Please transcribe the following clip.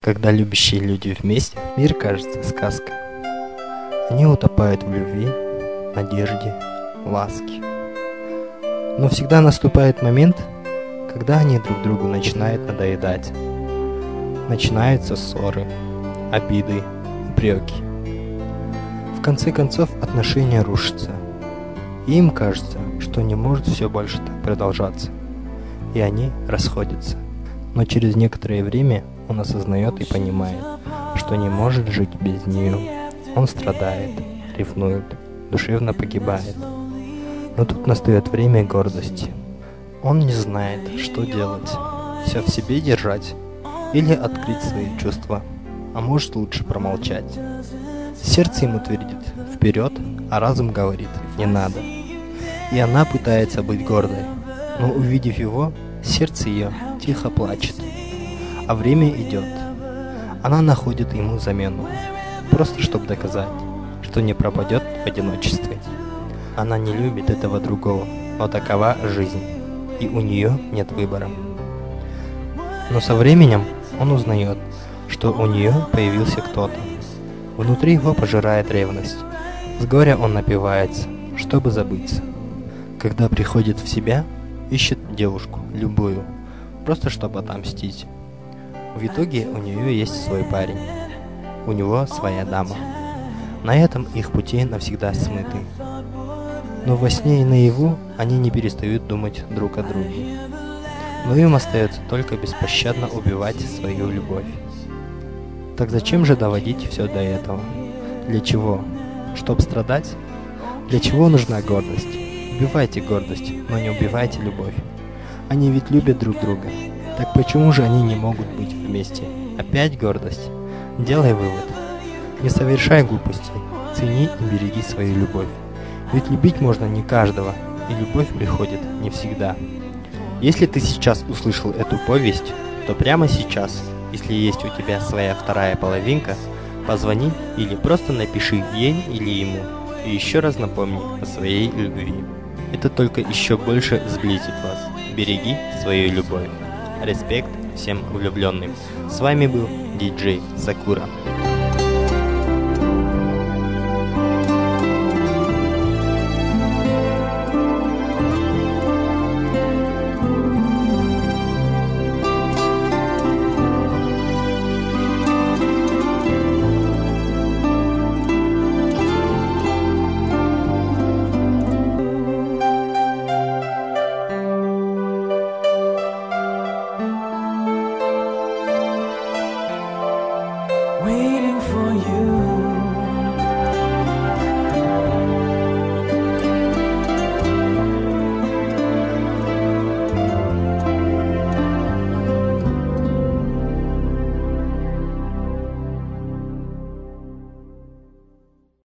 Когда любящие люди вместе, мир кажется сказкой. Они утопают в любви, надежде, ласке. Но всегда наступает момент, когда они друг другу начинают надоедать. Начинаются ссоры, обиды, упреки. В конце концов отношения рушатся. И им кажется, что не может все больше так продолжаться. И они расходятся. Но через некоторое время он осознает и понимает, что не может жить без нее. Он страдает, ревнует, душевно погибает. Но тут настает время гордости. Он не знает, что делать. Все в себе держать или открыть свои чувства, а может лучше промолчать. Сердце ему твердит вперед, а разум говорит не надо. И она пытается быть гордой, но увидев его, сердце ее тихо плачет. А время идет. Она находит ему замену, просто чтобы доказать, что не пропадет в одиночестве. Она не любит этого другого, но такова жизнь, и у нее нет выбора. Но со временем он узнает, что у нее появился кто-то. Внутри его пожирает ревность. С горя он напивается, чтобы забыться. Когда приходит в себя, ищет девушку, любую, просто чтобы отомстить. В итоге у нее есть свой парень, у него своя дама. На этом их пути навсегда смыты. Но во сне и наяву они не перестают думать друг о друге. Но им остается только беспощадно убивать свою любовь. Так зачем же доводить все до этого? Для чего? Чтоб страдать? Для чего нужна гордость? Убивайте гордость, но не убивайте любовь. Они ведь любят друг друга. Так почему же они не могут быть вместе? Опять гордость? Делай вывод. Не совершай глупостей. Цени и береги свою любовь. Ведь любить можно не каждого, и любовь приходит не всегда. Если ты сейчас услышал эту повесть, то прямо сейчас, если есть у тебя своя вторая половинка, позвони или просто напиши ей или ему, и еще раз напомни о своей любви. Это только еще больше сблизит вас. Береги свою любовь. Респект всем влюбленным. С вами был диджей Сакура. Waiting for you.